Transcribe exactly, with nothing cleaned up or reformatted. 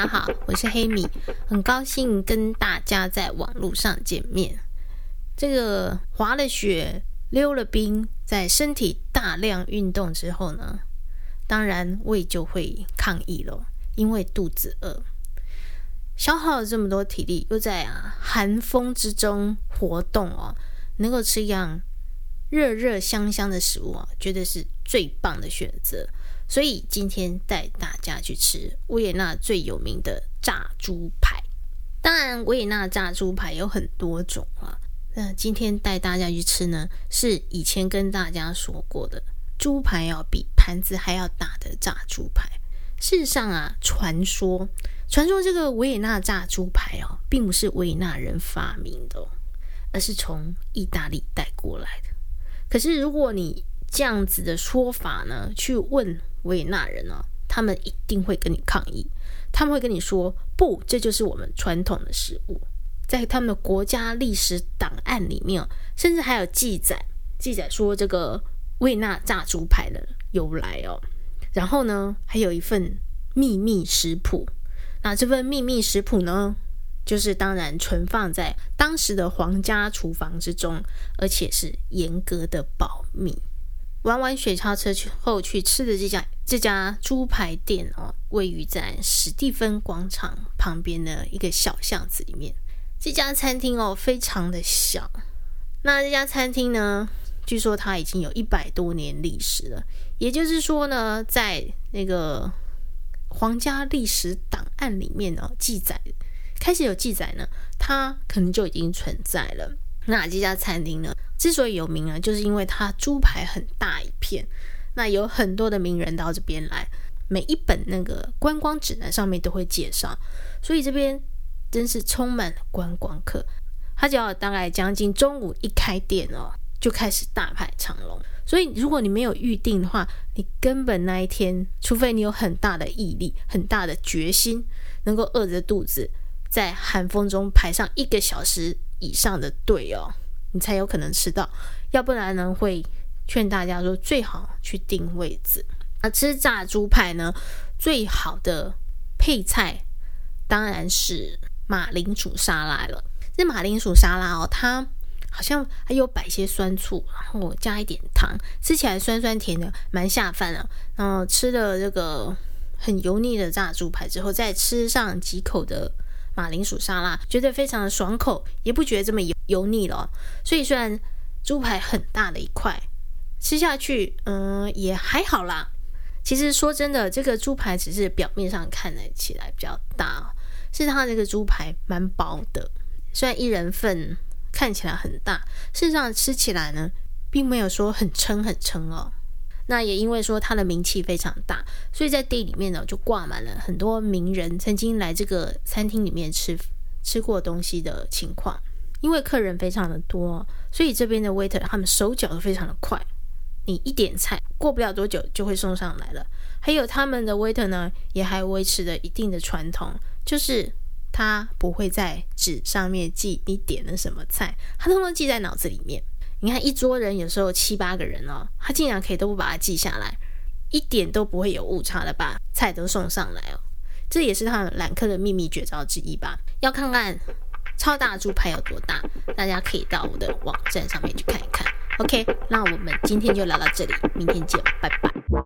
家好，我是黑米，很高兴跟大家在网络上见面。这个滑了雪、溜了冰，在身体大量运动之后呢，当然胃就会抗议了，因为肚子饿。消耗了这么多体力，又在、啊、寒风之中活动哦，能够吃一样热热香香的食物啊，绝对是最棒的选择。所以今天带大家去吃维也纳最有名的炸猪排。当然维也纳炸猪排有很多种啊，那今天带大家去吃呢，是以前跟大家说过的猪排要比盘子还要大的炸猪排。事实上啊，传说传说这个维也纳炸猪排哦，并不是维也纳人发明的、哦、而是从意大利带过来的。可是如果你这样子的说法呢，去问维也纳人哦，他们一定会跟你抗议，他们会跟你说不，这就是我们传统的食物。在他们的国家历史档案里面、哦、甚至还有记载记载说这个维也纳炸猪排的由来哦。然后呢，还有一份秘密食谱，那这份秘密食谱呢，就是当然存放在当时的皇家厨房之中，而且是严格的保密。玩完雪橇车后去吃的这家这家猪排店哦，位于在史蒂芬广场旁边的一个小巷子里面。这家餐厅哦，非常的小。那这家餐厅呢，据说它已经有一百多年历史了，也就是说呢，在那个皇家历史档案里面呢，记载开始有记载呢，它可能就已经存在了。那这家餐厅呢，之所以有名呢，就是因为它猪排很大一片，那有很多的名人到这边来，每一本那个观光指南上面都会介绍，所以这边真是充满了观光客。它只要大概将近中午一开店哦，就开始大排长龙。所以如果你没有预定的话，你根本那一天，除非你有很大的毅力、很大的决心，能够饿着肚子在寒风中排上一个小时以上的队哦，你才有可能吃到。要不然呢，会劝大家说最好去订位置。那吃炸猪排呢，最好的配菜当然是马铃薯沙拉了。这马铃薯沙拉哦，它好像还有摆些酸醋，然后加一点糖，吃起来酸酸甜的，蛮下饭的。然后吃了这个很油腻的炸猪排之后，再吃上几口的马铃薯沙拉，觉得非常的爽口，也不觉得这么油油腻了、哦。所以虽然猪排很大的一块，吃下去嗯也还好啦。其实说真的，这个猪排只是表面上看起来比较大、哦，是它这个猪排蛮薄的。虽然一人份看起来很大，事实上吃起来呢，并没有说很撑很撑哦。那也因为说它的名气非常大，所以在店里面呢就挂满了很多名人曾经来这个餐厅里面吃吃过东西的情况。因为客人非常的多，所以这边的 waiter 他们手脚都非常的快，你一点菜过不了多久就会送上来了。还有他们的 waiter 呢，也还维持了一定的传统，就是他不会在纸上面记你点了什么菜，他通通记在脑子里面。你看一桌人有时候七八个人哦，他竟然可以都不把它记下来，一点都不会有误差的把菜都送上来哦。这也是他们揽客的秘密绝招之一吧。要看看超大猪排有多大，大家可以到我的网站上面去看一看。OK， 那我们今天就聊到这里，明天见，拜拜。